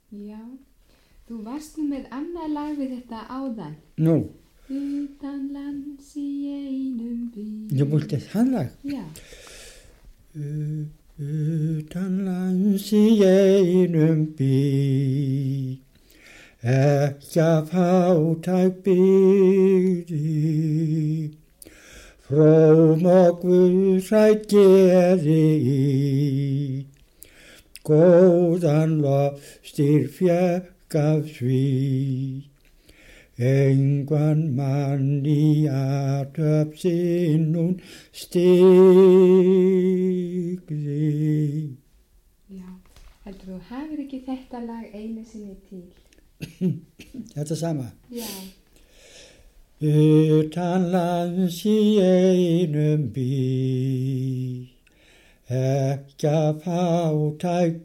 Já, þú varst nú með annað lag við þetta áðan. Nú, Utan lands í einum by. ég vilti það lag. Já, Utan lands í einum by, ekki af fátæk byggði, fróm og guðsætt geði í, góðan lofstír fékk af því, engvan mann í athöfn sinn hún stigði. já. Heldur þú hafir ekki þetta lag einu sinni til? Þetta sama. Já, Utan lands í einum by, ekki af fátæk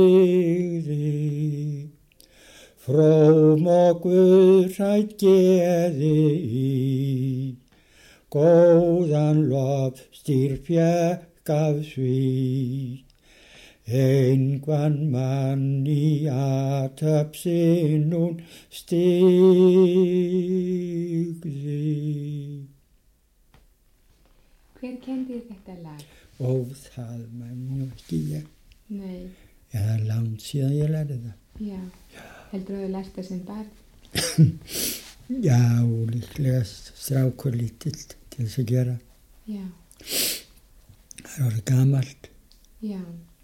byggði, fróm og guðsætt geði í, góðan lofstír fékk af því, engvan mann í athöfn sinn hún stigði. hver kenndi þér þetta lag? Og það man nú ekki ég. Nei, Það er langt síðan ég lærði það. já. Heldur þú lært það sem barn? Já, líklega strákur lítill til þess að gera. Já, Það er orðið gamalt. já.